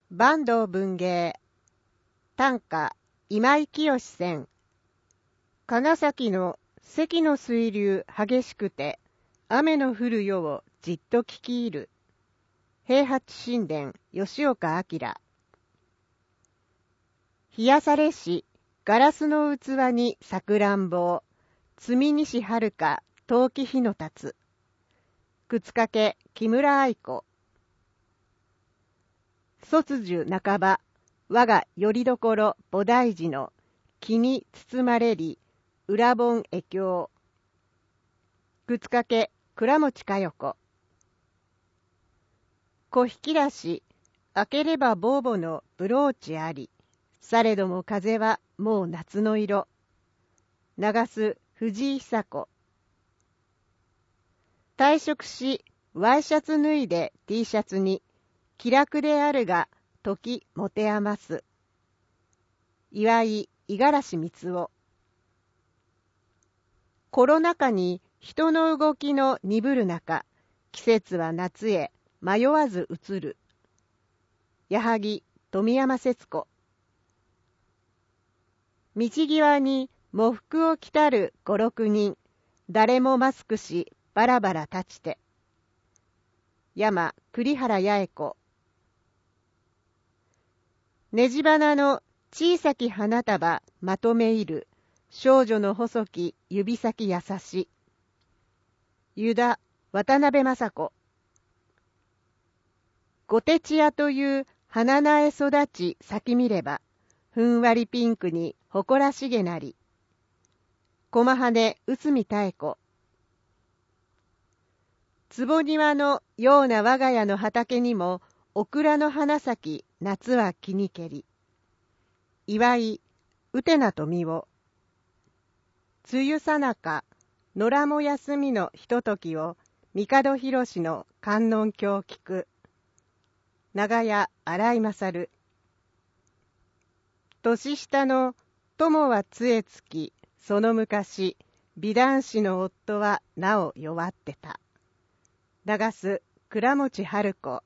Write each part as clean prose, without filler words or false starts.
坂東文芸短歌今井清選。茅ヶ崎の関の水流激しくて雨の降る夜をじっと聞き入る。平八神殿吉岡明。冷やされしガラスの器にさくらんぼ積西遥か陶器火の立つ。靴掛木村愛子。卒樹半ば我がよりどころ菩提寺の木に包まれり裏本絵経。靴掛倉持佳代子。小引き出し開ければボーボのブローチあり、されども風はもう夏の色。流す藤井久子。退職しワイシャツ脱いで T シャツに気楽であるが時持て余す。岩井五十嵐光雄。コロナ禍に人の動きの鈍る中、季節は夏へ迷わず移る。矢作富山節子。道際に喪服を着たる五六人、誰もマスクしバラバラ立ちて。山栗原八重子。ねじ花の小さき花束まとめいる少女の細き指先優し。湯田渡辺雅子。ゴテチアという花苗育ち咲き見ればふんわりピンクに誇らしげなり。駒羽内海妙子。坪庭のような我が家の畑にもオクラの花咲き夏は気にけり。岩井うてな富夫。梅雨さなか野良も休みのひとときを帝広の観音経聞く。長屋新井勝。年下の友は杖つき、その昔美男子の夫はなお弱ってた。流す倉持春子。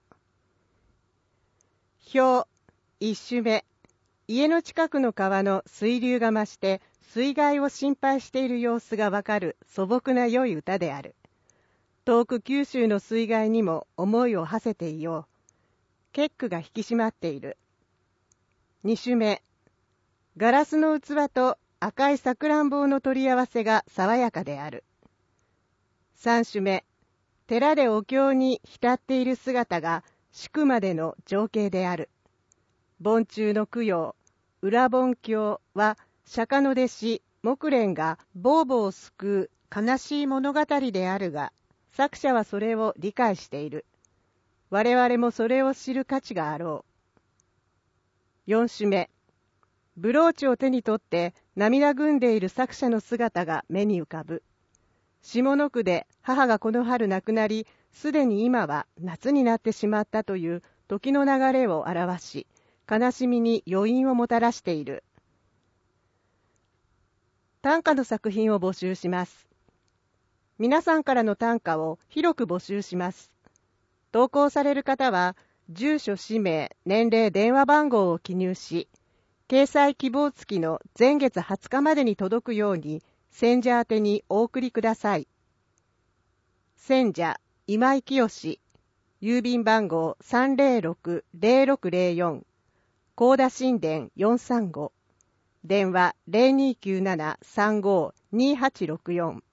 表一首目。家の近くの川の水流が増して水害を心配している様子がわかる素朴な良い歌である。遠く九州の水害にも思いを馳せていよう。結句が引き締まっている。二首目。ガラスの器と赤いさくらんぼの取り合わせが爽やかである。三首目。寺でお経に浸っている姿が宿までの情景である。盆中の供養、裏盆経は釈迦の弟子木蓮がボーボを救う悲しい物語であるが、作者はそれを理解している。我々もそれを知る価値があろう。四首目。ブローチを手に取って涙ぐんでいる作者の姿が目に浮かぶ。下の句で母がこの春亡くなり、すでに今は夏になってしまったという時の流れを表し、悲しみに余韻をもたらしている。短歌の作品を募集します。皆さんからの短歌を広く募集します。投稿される方は、住所、氏名、年齢、電話番号を記入し、掲載希望付きの前月20日までに届くように、選者宛てにお送りください。選者、今井清。郵便番号306-0604。高田神殿435。電話0297-35-2864。